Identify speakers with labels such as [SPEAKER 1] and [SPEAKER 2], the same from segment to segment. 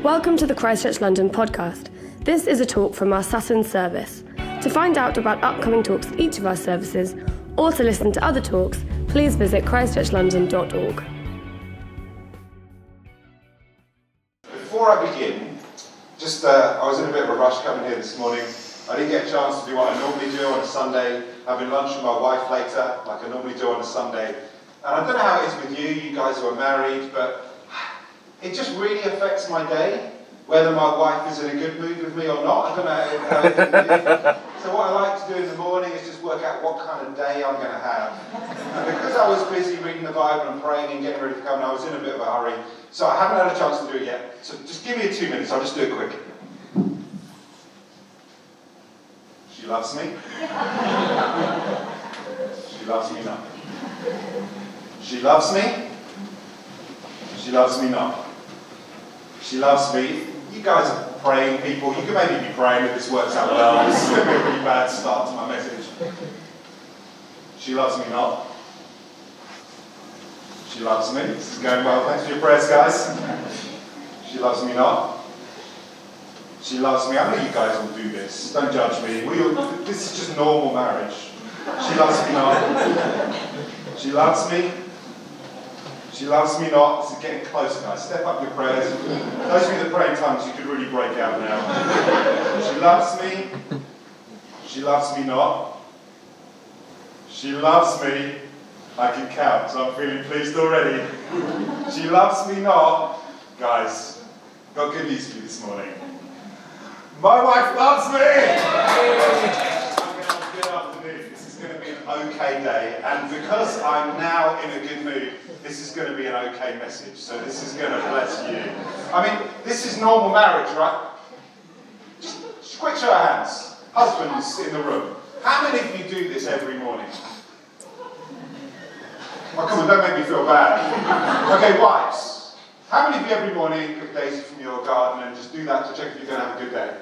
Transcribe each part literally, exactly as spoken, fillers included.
[SPEAKER 1] Welcome to the Christchurch London podcast. This is a talk from our Sutton service. To find out about upcoming talks at each of our services, or to listen to other talks, please visit christchurch london dot org.
[SPEAKER 2] Before I begin, just uh, I was in a bit of a rush coming here this morning. I didn't get a chance to do what I normally do on a Sunday, having lunch with my wife later, like I normally do on a Sunday. And I don't know how it is with you, you guys who are married, but it just really affects my day, whether my wife is in a good mood with me or not. I don't know how it is. So what I like to do in the morning is just work out what kind of day I'm going to have. And because I was busy reading the Bible and praying and getting ready to come, I was in a bit of a hurry. So I haven't had a chance to do it yet. So just give me two minutes, I'll just do it quick. She loves me. She loves me not. She loves me. She loves me not. She loves me. You guys are praying people. You can maybe be praying if this works out well. This is going to be a really bad start to my message. She loves me not. She loves me. This is going well. Thanks for your prayers, guys. She loves me not. She loves me. I know you guys will do this. Don't judge me. We all, this is just normal marriage. She loves me not. She loves me. She loves me not. This is getting closer, guys. Step up your prayers. Those of you that pray in tongues, you could really break out now. She loves me. She loves me not. She loves me. I can count, so I'm feeling pleased already. She loves me not. Guys, got good news for you this morning. My wife loves me! I'm going to have a good afternoon. This is going to be an okay day. And because I'm now in a good mood, this is going to be an okay message. So this is going to bless you. I mean, this is normal marriage, right? Just, just quick show of hands. Husbands in the room. How many of you do this every morning? Oh, come on, don't make me feel bad. Okay, wives. How many of you every morning pick daisies from your garden and just do that to check if you're going to have a good day?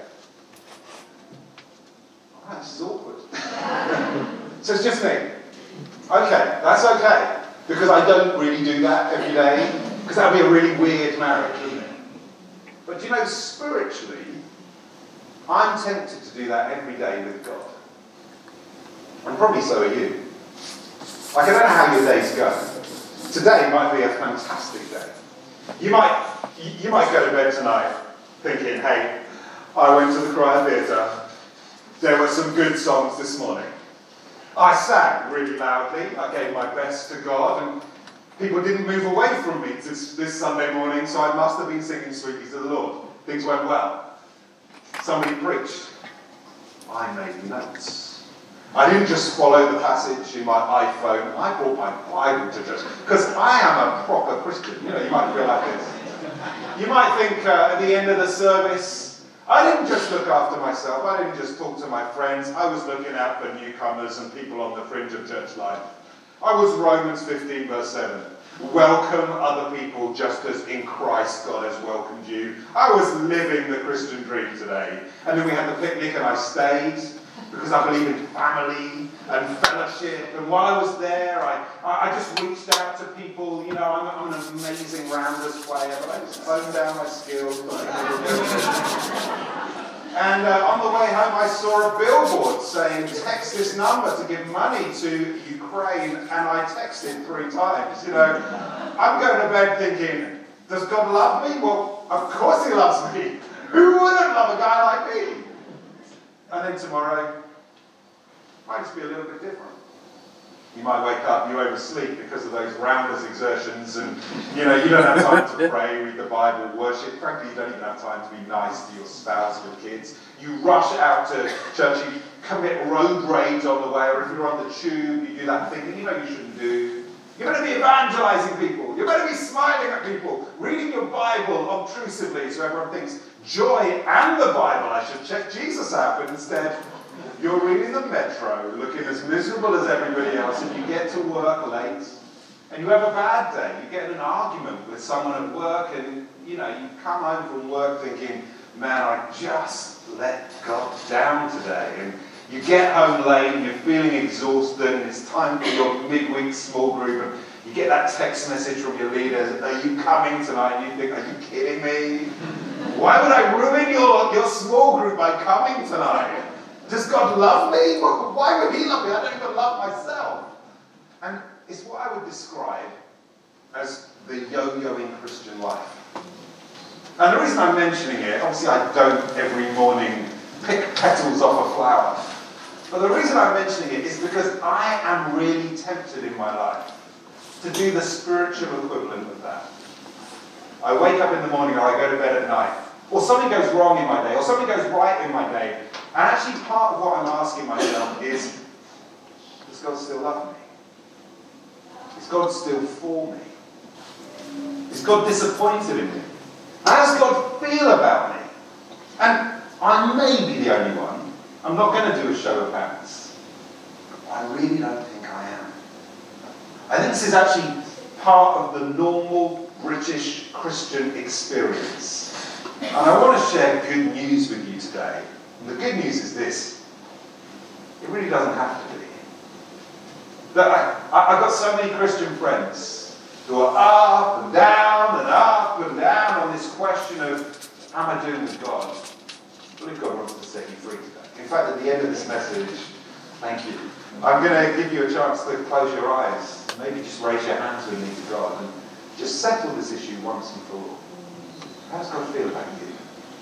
[SPEAKER 2] Oh, this is awkward. So it's just me. Okay, that's okay. Because I don't really do that every day. Because that would be a really weird marriage, wouldn't it? But you know, spiritually, I'm tempted to do that every day with God. And probably so are you. Like, I don't know how your days go. Today might be a fantastic day. You might, you might go to bed tonight thinking, hey, I went to the choir theatre. There were some good songs this morning. I sang really loudly. I gave my best to God, and people didn't move away from me this, this Sunday morning, so I must have been singing sweetly to the Lord. Things went well. Somebody preached. I made notes. I didn't just follow the passage in my iPhone. I brought my Bible to church, because I am a proper Christian. You know, you might feel like this. You might think uh, at the end of the service, I didn't just look after myself. I didn't just talk to my friends. I was looking out for newcomers and people on the fringe of church life. I was Romans fifteen verse seven. Welcome other people just as in Christ God has welcomed you. I was living the Christian dream today. And then we had the picnic and I stayed because I believe in family and fellowship. And while I was there, I, I just reached out to people. You know, I'm, I'm an amazing rounders player, but I just honed down my skills. And uh, on the way home, I saw a billboard saying, text this number to give money to Ukraine, and I texted three times. You know, I'm going to bed thinking, does God love me? Well, of course he loves me. Who wouldn't love a guy like me? And then tomorrow, might just be a little bit different. You might wake up, you oversleep because of those rounders exertions, and you know, you don't have time to pray, read the Bible, worship. Frankly, you don't even have time to be nice to your spouse, your kids. You rush out to church, you commit road rage on the way, or if you're on the tube, you do that thing that you know you shouldn't do. You're going to be evangelizing people. You're going to be smiling at people, reading your Bible obtrusively so everyone thinks joy and the Bible. I should check Jesus out, but instead, you're reading the Metro, looking as miserable as everybody else, and you get to work late, and you have a bad day. You get in an argument with someone at work, and you know you come home from work thinking, "Man, I just let God down today." And you get home late, and you're feeling exhausted, and it's time for your midweek small group, and you You get that text message from your leaders, are you coming tonight? And you think, are you kidding me? Why would I ruin your, your small group by coming tonight? Does God love me? Why would he love me? I don't even love myself. And it's what I would describe as the yo-yoing Christian life. And the reason I'm mentioning it, obviously I don't every morning pick petals off a flower. But the reason I'm mentioning it is because I am really tempted in my life to do the spiritual equivalent of that. I wake up in the morning or I go to bed at night, or something goes wrong in my day, or something goes right in my day. And actually part of what I'm asking myself is, does God still love me? Is God still for me? Is God disappointed in me? How does God feel about me? And I may be the only one. I'm not going to do a show of hands. I really don't think I am. I think this is actually part of the normal British Christian experience. And I want to share good news with you today. And the good news is this. It really doesn't have to be. That I, I, I've got so many Christian friends who are up and down and up and down on this question of, how am I doing with God? I believe God wants to set you free today. In fact, at the end of this message, thank you, I'm going to give you a chance to close your eyes. Maybe just raise your hands with me to God and just settle this issue once and for all. How does God feel about you?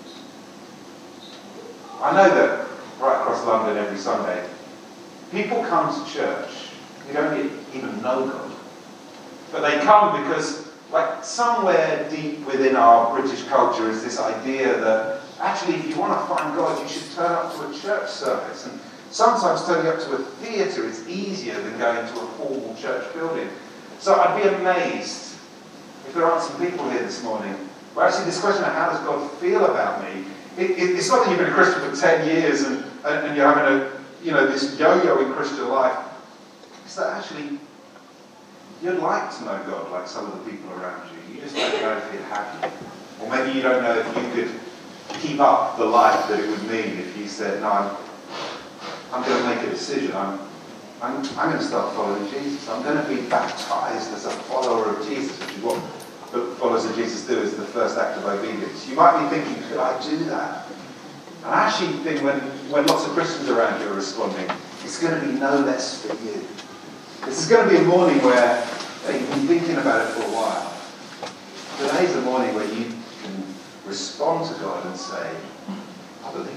[SPEAKER 2] I know that right across London every Sunday, people come to church who don't even know God. But they come because, like, somewhere deep within our British culture is this idea that actually if you want to find God, you should turn up to a church service. And sometimes turning up to a theatre is easier than going to a formal church building. So I'd be amazed if there aren't some people here this morning where actually this question of how does God feel about me, it, it, it's not that you've been a Christian for ten years and, and, and you're having a, you know, this yo-yo in Christian life. It's that actually you'd like to know God like some of the people around you. You just don't know if he'd have you. Or maybe you don't know if you could keep up the life that it would mean if you said, no, I'm, I'm going to make a decision. I'm, I'm, I'm going to start following Jesus. I'm going to be baptized as a follower of Jesus, which is what the followers of Jesus do as the first act of obedience. You might be thinking, could I do that? And I actually think when, when lots of Christians around you are responding, it's going to be no less for you. This is going to be a morning where hey, you've been thinking about it for a while. Today's a morning where you can respond to God and say, I believe.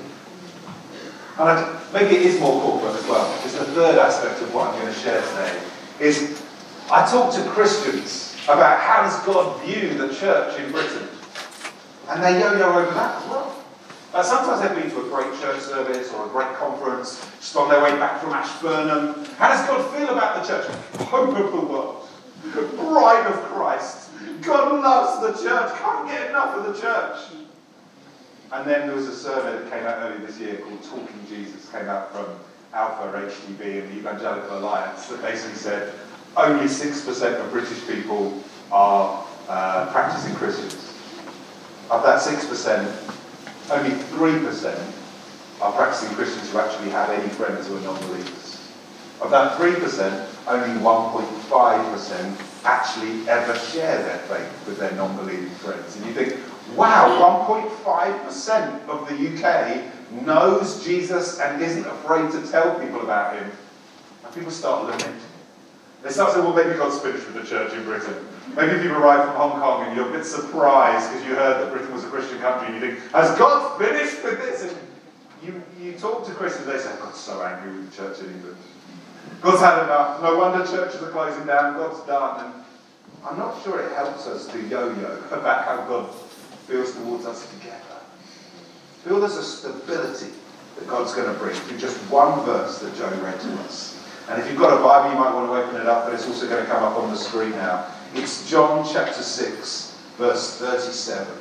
[SPEAKER 2] And I, maybe it is more corporate as well, because the third aspect of what I'm going to share today is I talk to Christians about how does God view the church in Britain. And they yo-yo over that as well. Uh, sometimes they've been to a great church service or a great conference, just on their way back from Ashburnham. How does God feel about the church? Hope of the world. Bride of Christ. God loves the church. Can't get enough of the church. And then there was a survey that came out earlier this year called Talking Jesus. Came out from Alpha H D B and the Evangelical Alliance that basically said only six percent of British people are uh, practicing Christians. Of that six percent, only three percent are practicing Christians who actually have any friends who are non-believers. Of that three percent, only one point five percent actually ever share their faith with their non-believing friends. And you think, wow, one point five percent of the U K knows Jesus and isn't afraid to tell people about him. And people start lamenting. They start saying, well, maybe God's finished with the church in Britain. Maybe if you've arrived from Hong Kong and you're a bit surprised because you heard that Britain was a Christian country and you think, has God finished with this? And you, you talk to Christians, they say, God's so angry with the church in England. God's had enough. No wonder churches are closing down. God's done. And I'm not sure it helps us to yo-yo about how God feels towards us together. I feel there's a stability that God's going to bring through just one verse that Joe read to us. And if you've got a Bible, you might want to open it up, but it's also going to come up on the screen now. It's John chapter six, verse thirty-seven.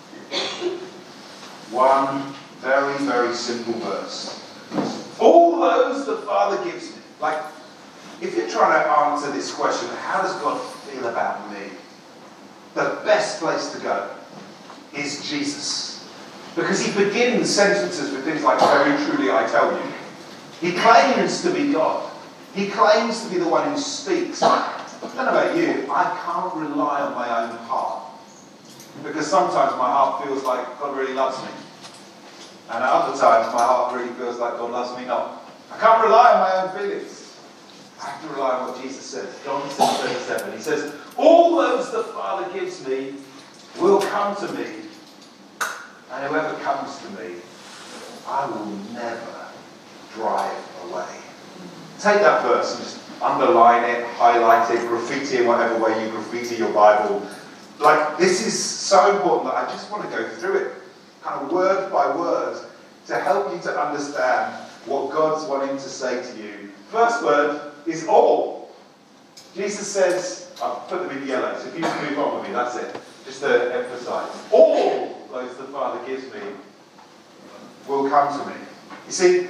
[SPEAKER 2] One very, very simple verse. All those the Father gives me. Like, if you're trying to answer this question, how does God feel about me? The best place to go is Jesus. Because he begins sentences with things like, very truly I tell you. He claims to be God. He claims to be the one who speaks. I don't know about you, I can't rely on my own heart. Because sometimes my heart feels like God really loves me. And at other times, my heart really feels like God loves me not. I can't rely on my own feelings. I have to rely on what Jesus says. John six thirty-seven. He says, all those the Father gives me will come to me. And whoever comes to me, I will never drive away. Take that verse and just underline it, highlight it, graffiti in whatever way you graffiti your Bible. Like, this is so important that I just want to go through it, kind of word by word, to help you to understand what God's wanting to say to you. First word is all. Jesus says, I've put them in yellow, so if you just move on with me, that's it. Just to emphasize. All those the Father gives me will come to me. You see,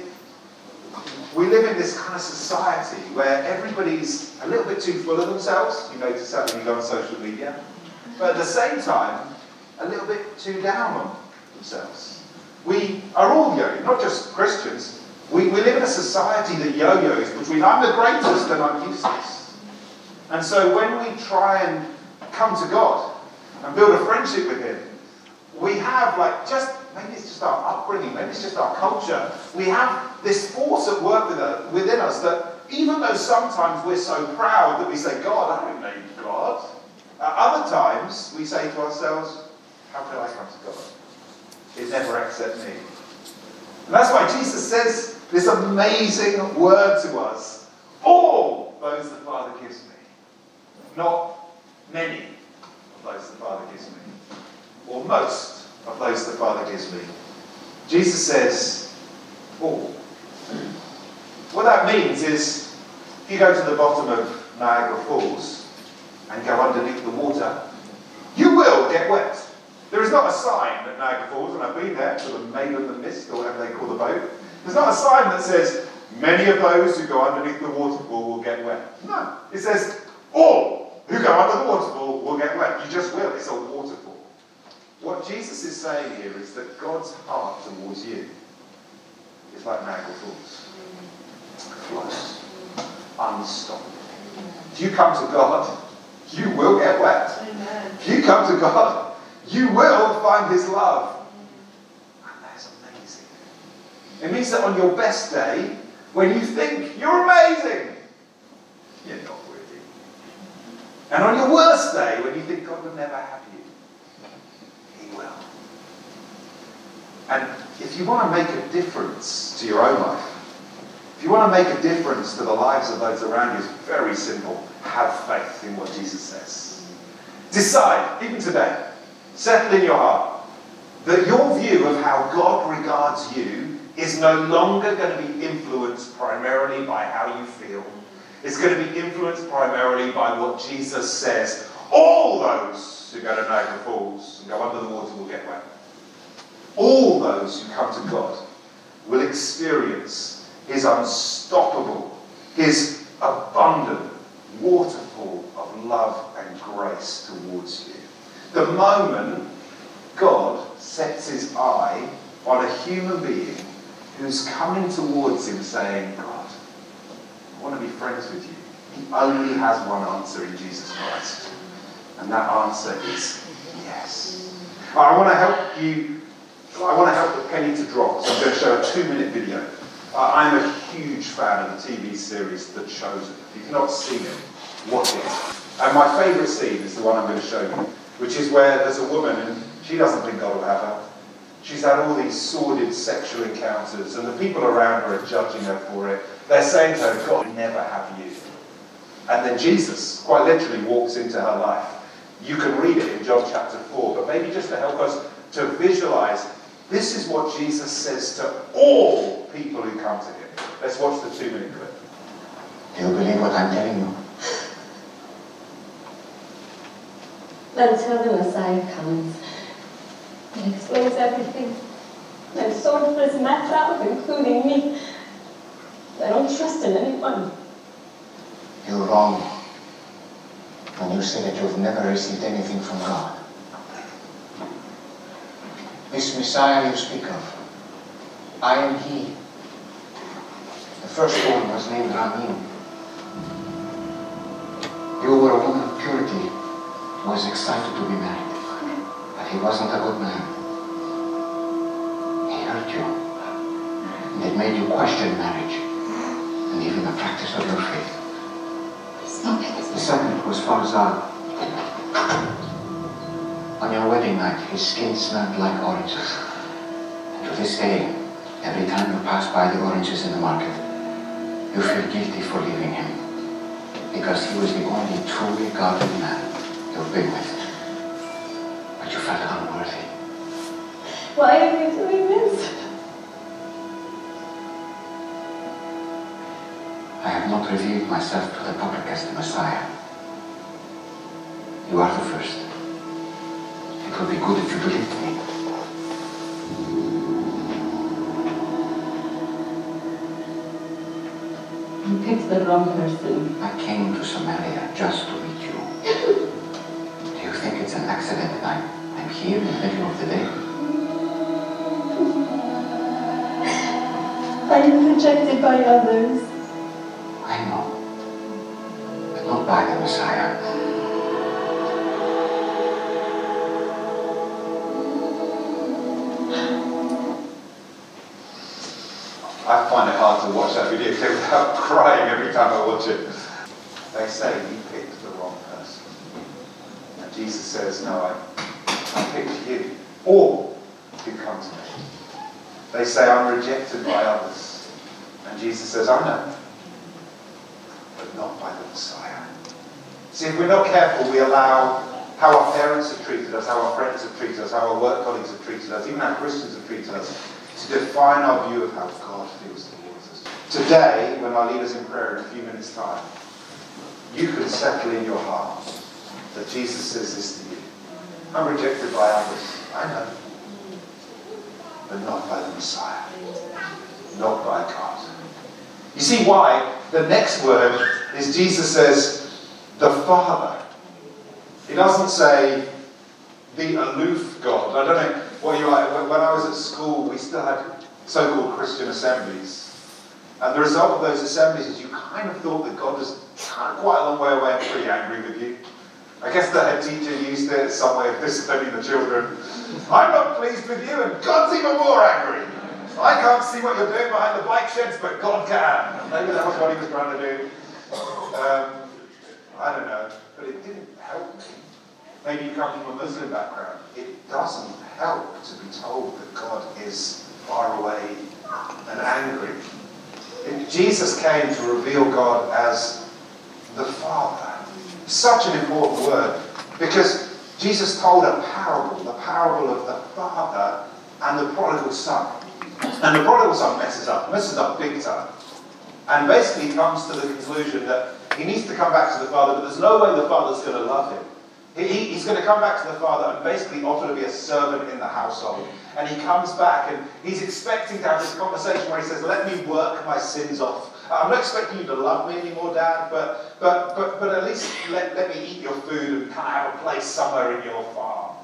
[SPEAKER 2] we live in this kind of society where everybody's a little bit too full of themselves. You notice that when you go on social media. But at the same time, a little bit too down on themselves. We are all yo, not just Christians. We, we live in a society that yo-yos between I'm the greatest and I'm useless. And so when we try and come to God and build a friendship with Him, we have like just, maybe it's just our upbringing, maybe it's just our culture. We have this force at work with us, within us that even though sometimes we're so proud that we say, God, I don't need God. At other times, we say to ourselves, how can I come to God? It never accepts me. And that's why Jesus says this amazing word to us. All those the Father gives me. Not many of those the Father gives me. Or most of those the Father gives me. Jesus says, all. What that means is, if you go to the bottom of Niagara Falls, and go underneath the water, you will get wet. There is not a sign at Niagara Falls, and I've been there for the Maid of the Mist, or whatever they call the boat. There's not a sign that says, many of those who go underneath the waterfall will get wet. No. It says, all who go under the waterfall will get wet. You just will. It's a waterfall. What Jesus is saying here is that God's heart towards you is like Niagara Falls. Close. Unstoppable. If you come to God, you will get wet. Amen. If you come to God, you will find His love. And that's amazing. It means that on your best day, when you think you're amazing, you're not really. And on your worst day, when you think God will never have you, He will. And if you want to make a difference to your own life, if you want to make a difference to the lives of those around you, it's very simple. Have faith in what Jesus says. Decide, even today, settle in your heart, that your view of how God regards you is no longer going to be influenced primarily by how you feel. It's going to be influenced primarily by what Jesus says. All those who go to Niagara Falls and go under the water will get wet. All those who come to God will experience His unstoppable, His abundant waterfall of love and grace towards you. The moment God sets His eye on a human being who's coming towards Him saying, God, I want to be friends with you, He only has one answer in Jesus Christ. And that answer is yes. I want to help you, I want to help the penny to drop, so I'm going to show a two-minute video. Uh, I'm a huge fan of the T V series The Chosen. If you've not seen it, watch it. And my favourite scene is the one I'm going to show you, which is where there's a woman and she doesn't think God will have her. She's had all these sordid sexual encounters and the people around her are judging her for it. They're saying to her, God will never have you. And then Jesus, quite literally, walks into her life. You can read it in John chapter four, but maybe just to help us to visualise, this is what Jesus says to all people who come to Him. Let's watch the two-minute clip.
[SPEAKER 3] Do you believe what I'm telling you?
[SPEAKER 4] Until the Messiah comes, it explains everything. I'm so just messed up, including me. I don't trust in anyone.
[SPEAKER 3] You're wrong when you say that you've never received anything from God. This Messiah you speak of, I am He. The first one was named Ramin. You were a woman of purity who was excited to be married. But he wasn't a good man. He hurt you. And it made you question marriage and even the practice of your faith.
[SPEAKER 4] Stop it.
[SPEAKER 3] The second was Farzad. On your wedding night, his skin smelled like oranges. And to this day, every time you pass by the oranges in the market, you feel guilty for leaving him. Because he was the only truly godly man you've been with. But you felt unworthy.
[SPEAKER 4] Why are you doing this?
[SPEAKER 3] I have not revealed myself to the public as the Messiah. You are the first. It would be good if you believed me.
[SPEAKER 4] You picked the wrong person.
[SPEAKER 3] I came to Samaria just to meet you. Do you think it's an accident that I'm, I'm here in the middle of the day?
[SPEAKER 4] I'm rejected by others.
[SPEAKER 3] I know. But not by the Messiah.
[SPEAKER 2] I find it hard to watch that video without crying every time I watch it. They say you picked the wrong person. And Jesus says, no, I, I picked you. All who come to me. They say I'm rejected by others. And Jesus says, I know. But not by the Messiah. See, if we're not careful, we allow how our parents have treated us, how our friends have treated us, how our work colleagues have treated us, even how Christians have treated us, to define our view of how God feels towards us. Today, when I lead us in prayer in a few minutes' time, you can settle in your heart that Jesus says this to you. I'm rejected by others, I know, but not by the Messiah, not by God. You see why? The next word is Jesus says, the Father. He doesn't say, the aloof God. I don't know what you like. When I was at school, we still had so-called Christian assemblies. And the result of those assemblies is you kind of thought that God was kind of quite a long way away and pretty angry with you. I guess the head teacher used it as some way of disciplining the children. I'm not pleased with you, and God's even more angry. I can't see what you're doing behind the bike sheds, but God can. Maybe that was what he was trying to do. Um, I don't know, but it didn't help me. Maybe you come from a Muslim background. It doesn't help to be told that God is far away and angry. It, Jesus came to reveal God as the Father. Such an important word, because Jesus told a parable, the parable of the Father and the prodigal son. And the prodigal son messes up, messes up big time. And basically comes to the conclusion that he needs to come back to the Father, but there's no way the Father's going to love him. He, he's going to come back to the Father and basically offer to be a servant in the household. And he comes back and he's expecting to have this conversation where he says, let me work my sins off. I'm not expecting you to love me anymore, Dad, but but but, but at least let, let me eat your food and kind of have a place somewhere in your farm.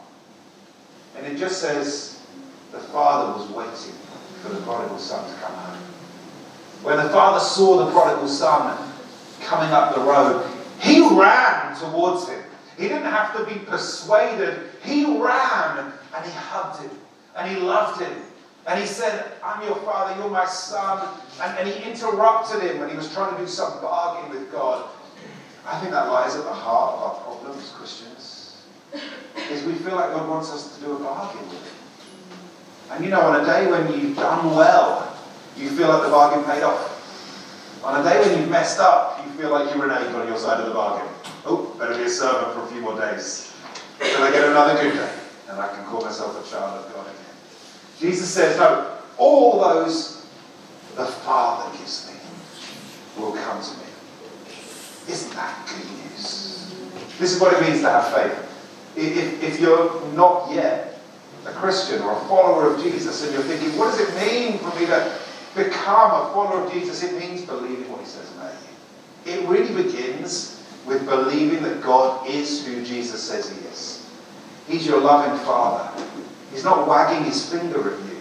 [SPEAKER 2] And it just says the Father was waiting for the prodigal son to come home. When the Father saw the prodigal son coming up the road, he ran towards him. He didn't have to be persuaded. He ran and he hugged him and he loved him. And he said, I'm your father, you're my son. And, and he interrupted him when he was trying to do some bargain with God. I think that lies at the heart of our problem as Christians. Is we feel like God wants us to do a bargain with him. And you know, on a day when you've done well, you feel like the bargain paid off. On a day when you've messed up, you feel like you reneged on your side of the bargain. Oh, better be a servant for a few more days till I get another good day, and I can call myself a child of God again. Jesus says, no, all those the Father gives me will come to me. Isn't that good news? This is what it means to have faith. If, if you're not yet a Christian or a follower of Jesus, and you're thinking, what does it mean for me to become a follower of Jesus? It means believing what he says about you. It really begins with believing that God is who Jesus says he is. He's your loving Father. He's not wagging his finger at you.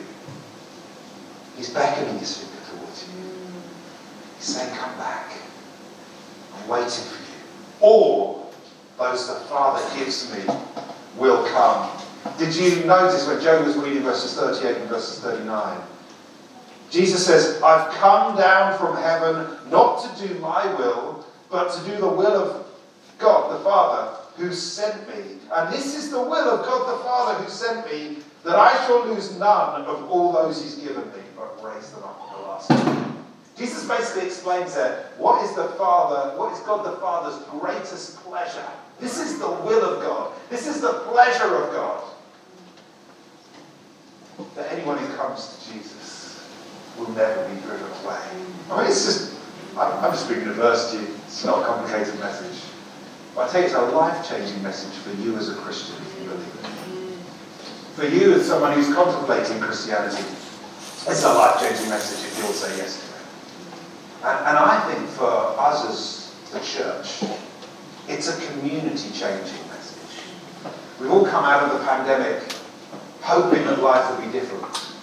[SPEAKER 2] He's beckoning his finger towards you. He's saying, come back. I'm waiting for you. Or those the Father gives me will come. Did you notice when Joe was reading verses thirty-eight and verses thirty-nine? Jesus says, I've come down from heaven not to do my will, but to do the will of God the Father who sent me. And this is the will of God the Father who sent me, that I shall lose none of all those he's given me, but raise them up on the last day. Jesus basically explains there, what is the Father, what is God the Father's greatest pleasure? This is the will of God. This is the pleasure of God. That anyone who comes to Jesus will never be driven away. I mean, it's just, I'm, I'm just reading a verse to you. It's not a complicated message. But I tell you, it's a life-changing message for you as a Christian, if you believe it. For you as someone who's contemplating Christianity, it's a life-changing message if you'll say yes to it. And, and I think for us as the church, it's a community-changing message. We've all come out of the pandemic hoping that life will be different.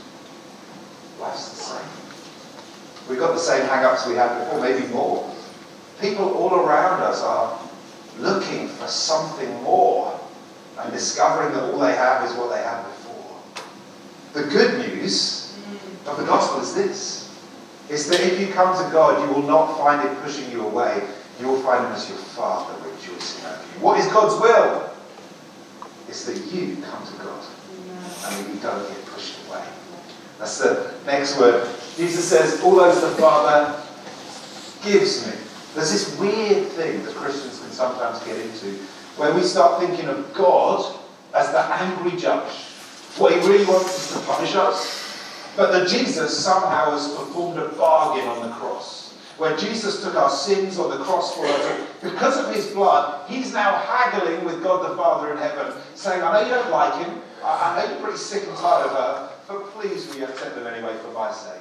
[SPEAKER 2] Life's the same. We've got the same hang-ups we had before, maybe more. People all around us are looking for something more and discovering that all they have is what they had before. The good news of the gospel is this. It's that if you come to God, you will not find him pushing you away. You will find him as your Father rejoicing over you. What is God's will? It's that you come to God and that you don't get pushed away. That's the next word. Jesus says, all those the Father gives me. There's this weird thing that Christians can sometimes get into where we start thinking of God as the angry judge. What he really wants is to punish us, but that Jesus somehow has performed a bargain on the cross. Where Jesus took our sins on the cross for us, because of his blood, he's now haggling with God the Father in heaven, saying, I know you don't like him, I, I know you're pretty sick and tired of her, but please will you accept them anyway for my sake.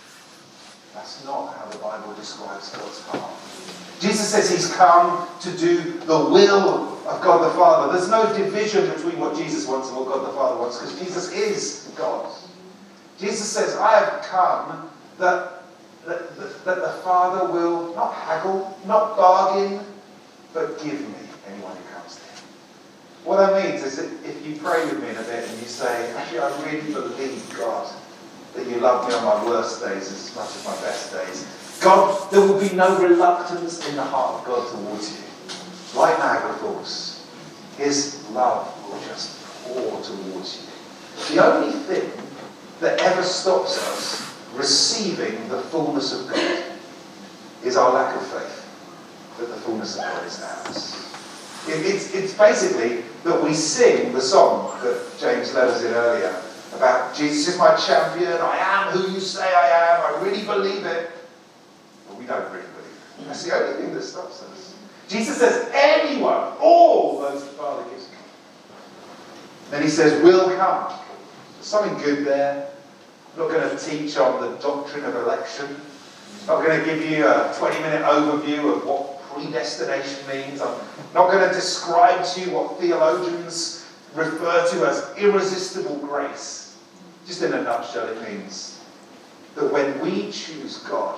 [SPEAKER 2] That's not how the Bible describes God's heart. Jesus says he's come to do the will of God the Father. There's no division between what Jesus wants and what God the Father wants, because Jesus is God. Jesus says, I have come that That, that, that the Father will not haggle, not bargain, but give me anyone who comes to him. What that means is that if you pray with me in a bit and you say, actually I really believe, God, that you love me on my worst days as much as my best days, God, there will be no reluctance in the heart of God towards you. Like Niagara Falls, his love will just pour towards you. The only thing that ever stops us receiving the fullness of God is our lack of faith that the fullness of God is ours. It, it's, it's basically that we sing the song that James led us in earlier about Jesus is my champion, I am who you say I am, I really believe it. But we don't really believe it. That's the only thing that stops us. Jesus says anyone, all those the Father gives me. Then he says will come. There's something good there. I'm not going to teach on the doctrine of election. I'm not going to give you a twenty-minute overview of what predestination means. I'm not going to describe to you what theologians refer to as irresistible grace. Just in a nutshell, it means that when we choose God,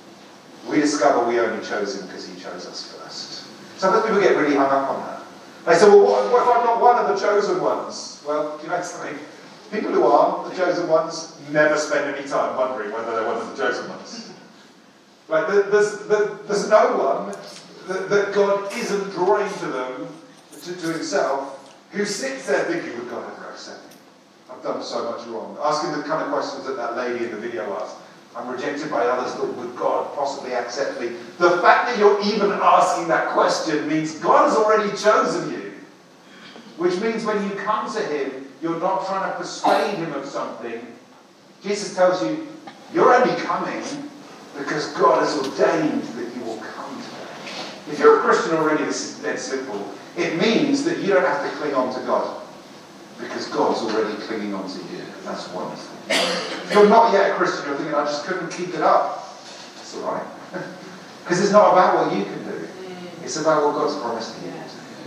[SPEAKER 2] we discover we only chose him because he chose us first. Sometimes people get really hung up on that. They say, well, what, what if I'm not one of the chosen ones? Well, do you know something? People who are the chosen ones never spend any time wondering whether they're one of the chosen ones. Like, there's, there's no one that, that God isn't drawing to them, to, to himself, who sits there thinking, would God ever accept me? I've done so much wrong. Asking the kind of questions that that lady in the video asked. I'm rejected by others, but would God possibly accept me? The fact that you're even asking that question means God has already chosen you. Which means when you come to him, you're not trying to persuade him of something. Jesus tells you, you're only coming because God has ordained that you will come to him. If you're a Christian already, this is dead simple. It means that you don't have to cling on to God because God's already clinging on to you. That's wonderful. If you're not yet a Christian, you're thinking, I just couldn't keep it up. That's all right. Because it's not about what you can do. It's about what God's promised you.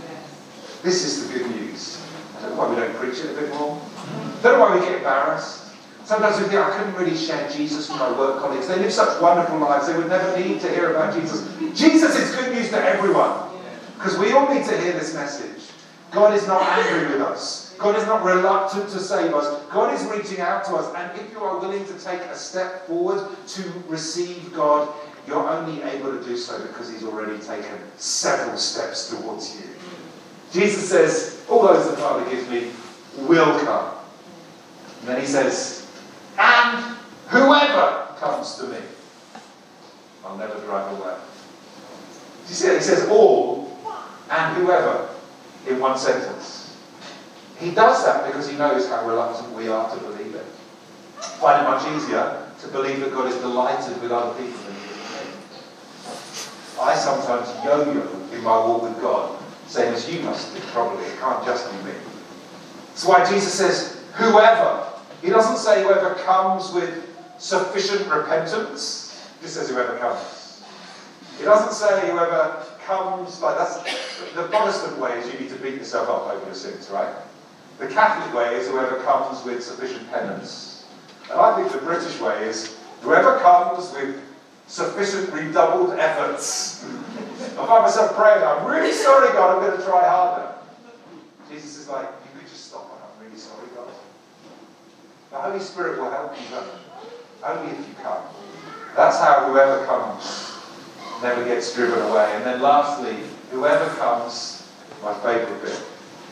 [SPEAKER 2] This is the good news. I don't know why we don't preach it a bit more. I don't know why we get embarrassed. Sometimes we think, I couldn't really share Jesus with my work colleagues. They live such wonderful lives, they would never need to hear about Jesus. Jesus is good news to everyone. Because we all need to hear this message. God is not angry with us. God is not reluctant to save us. God is reaching out to us. And if you are willing to take a step forward to receive God, you're only able to do so because he's already taken several steps towards you. Jesus says, all those the Father gives me will come. And then he says, and whoever comes to me, I'll never drive away. You see, he says all and whoever in one sentence. He does that because he knows how reluctant we are to believe it. I find it much easier to believe that God is delighted with other people than he is with me. I sometimes yo-yo in my walk with God, same as you must do, probably. It can't just be me. That's why Jesus says, whoever. He doesn't say whoever comes with sufficient repentance. He just says whoever comes. He doesn't say whoever comes, like that's, the Protestant way is you need to beat yourself up over your sins, right? The Catholic way is whoever comes with sufficient penance. And I think the British way is whoever comes with sufficient redoubled efforts. I find myself praying, I'm really sorry, God, I'm going to try harder. Jesus is like, you could just stop it, I'm really sorry, God. The Holy Spirit will help you, but only if you come. That's how whoever comes never gets driven away. And then lastly, whoever comes, my favourite bit,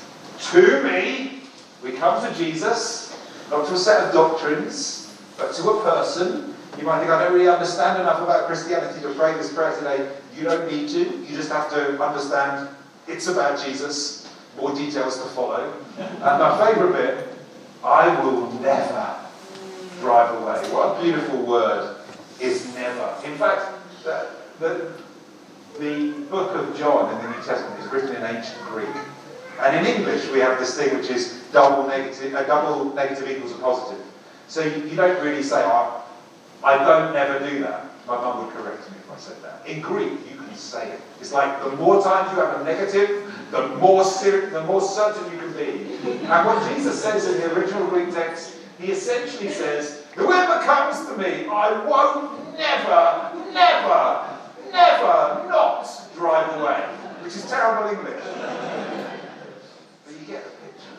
[SPEAKER 2] to me, we come to Jesus, not to a set of doctrines, but to a person. You might think, I don't really understand enough about Christianity to pray this prayer today. You don't need to. You just have to understand it's about Jesus. More details to follow. And my favourite bit, I will never drive away. What a beautiful word is never. In fact, the, the, the book of John in the New Testament is written in ancient Greek. And in English, we have this thing which is double negative, a double negative equals a positive. So you, you don't really say, oh, I don't never do that. My mum would correct me if I said that. In Greek, you can say it. It's like the more times you have a negative, the more ser- the more certain you can be. And what Jesus says in the original Greek text, he essentially says, whoever comes to me, I won't never, never, never not drive away. Which is terrible English. But you get the picture.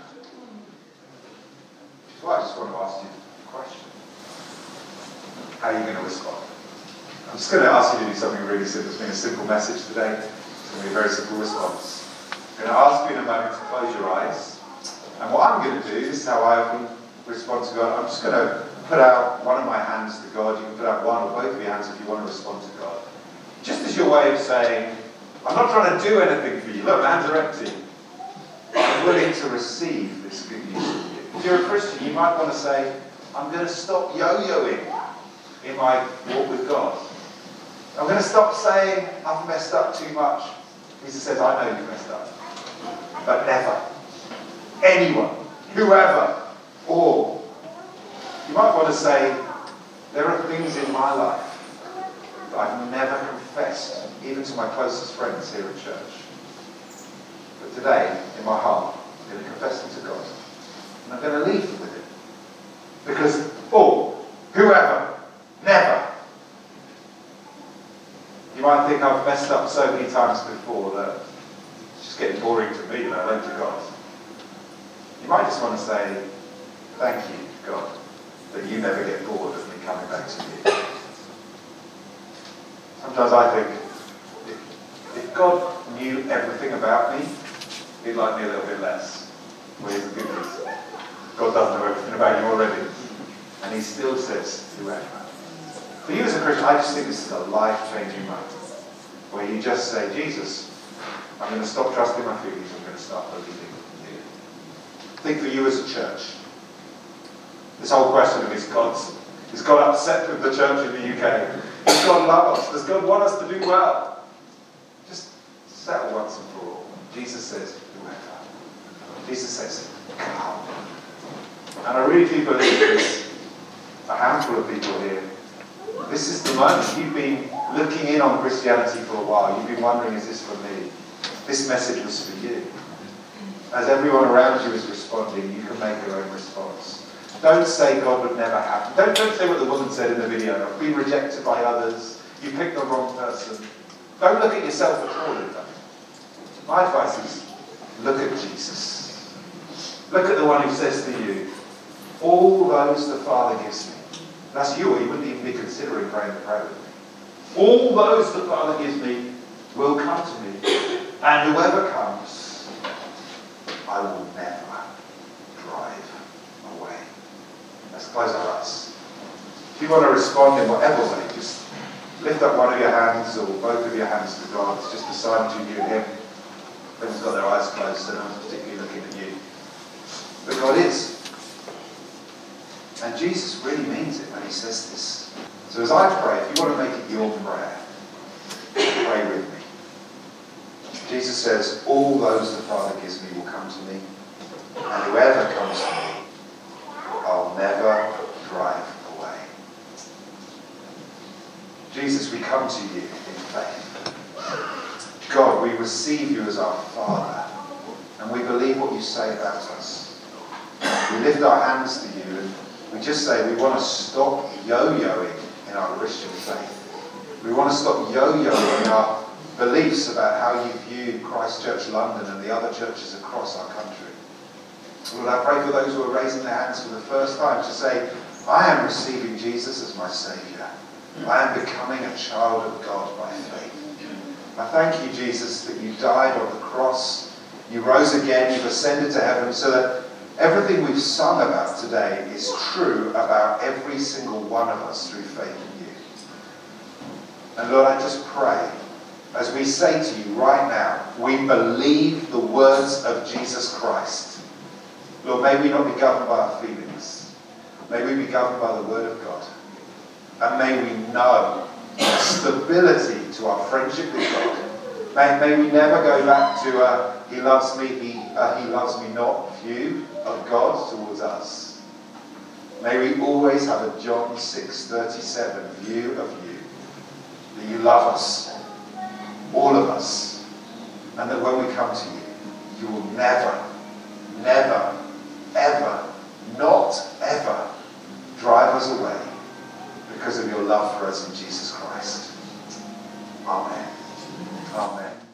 [SPEAKER 2] Which is why I just want to ask you a question. How are you going to respond? I'm just going to ask you to do something really simple. It's been a simple message today. It's going to be a very simple response. I'm going to ask you in a moment to close your eyes. And what I'm going to do, this is how I often respond to God. I'm just going to put out one of my hands to God. You can put out one or both of your hands if you want to respond to God. Just as your way of saying, I'm not trying to do anything for you. Look, my hands are empty. I'm willing to receive this good news from you. If you're a Christian, you might want to say, I'm going to stop yo-yoing in my walk with God. I'm going to stop saying, I've messed up too much. Jesus says, I know you've messed up. But never. Anyone. Whoever. All. You might want to say, there are things in my life that I've never confessed, even to my closest friends here at church. But today, in my heart, I'm going to confess them to God. And I'm going to leave them with it. Because all, whoever, never. You might think I've messed up so many times before that it's just getting boring to me, let alone to God. You might just want to say, thank you, God, that you never get bored of me coming back to you. Sometimes I think, if, if God knew everything about me, he'd like me a little bit less. Well, here's the good news. God doesn't know everything about you already. And he still says, whoever. For you as a Christian, I just think this is a life-changing moment where you just say, Jesus, I'm going to stop trusting my feelings, I'm going to start believing in you. Think for you as a church. This whole question of is God, is God upset with the church in the U K? Does God love us? Does God want us to do well? Just settle once and for all. Jesus says, whoever. Jesus says, come. And I really do believe there's a handful of people here. This is the moment. You've been looking in on Christianity for a while. You've been wondering, is this for me? This message was for you. As everyone around you is responding, you can make your own response. Don't say God would never happen. Don't, don't say what the woman said in the video. I've been rejected by others. You picked the wrong person. Don't look at yourself at all in that. My advice is, look at Jesus. Look at the one who says to you, all those the Father gives me. That's you, or you wouldn't even be considering praying the prayer with me. All those the Father gives me will come to me, and whoever comes, I will never drive away. Let's close our eyes. If you want to respond in whatever way, just lift up one of your hands or both of your hands to God. It's just a sign between you and Him. Everyone's got their eyes closed, so no one's particularly looking at you. But God is. And Jesus really means it when He says this. So as I pray, if you want to make it your prayer, pray with me. Jesus says, all those the Father gives me will come to me, and whoever comes to me, I'll never drive away. Jesus, we come to you in faith. God, we receive you as our Father, and we believe what you say about us. We lift our hands to you, and we just say we want to stop yo-yoing in our Christian faith. We want to stop yo-yoing in our beliefs about how you view Christ Church London and the other churches across our country. Lord, I pray for those who are raising their hands for the first time to say, I am receiving Jesus as my Saviour. I am becoming a child of God by faith. I thank you, Jesus, that you died on the cross, you rose again, you've ascended to heaven, so that everything we've sung about today is true about every single one of us through faith in you. And Lord, I just pray, as we say to you right now, we believe the words of Jesus Christ. Lord, may we not be governed by our feelings. May we be governed by the word of God. And may we know the stability to our friendship with God. May, may we never go back to uh, he loves me, he, uh, he loves me not view of God towards us. May we always have a John six thirty-seven view of you. That you love us, all of us. And that when we come to you, you will never, never, ever, not ever drive us away because of your love for us in Jesus Christ. Amen. Amen.